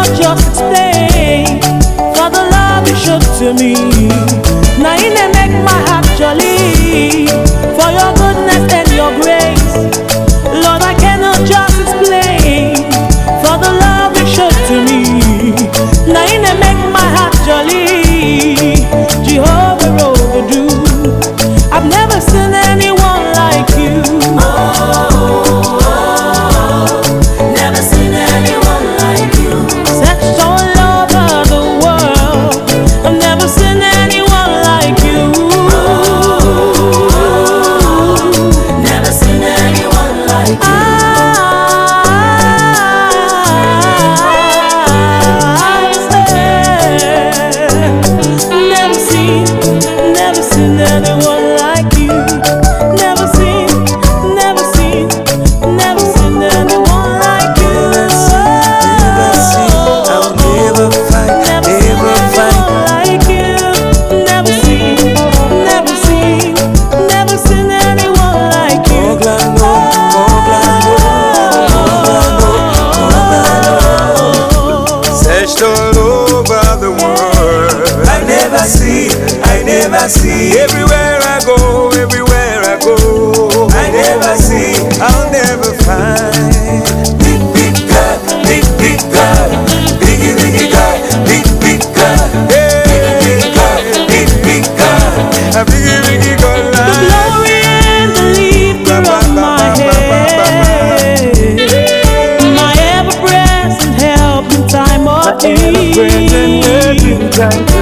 cannot just explain for the love you showed to me. Now you make my heart jolly for your goodness and your grace. Lord, I cannot just explain for the love you showed to me. Now you make my heart jolly, Jehovah overdue. I've never seen anyone like you. Never seen anyone like you. Searched all over the world, I've never seen anyone like you. Never seen anyone like you. Never seen anyone like you. Never seen anyone like you. I'll never find like you. Never seen anyone like you. Searched all over the world. I never see. Everywhere I go, I never see. I'll never find. Big God, big God, biggie God, big God, hey, big God, a biggie God. The glory and the lifter of my head, my ever present help in time of need.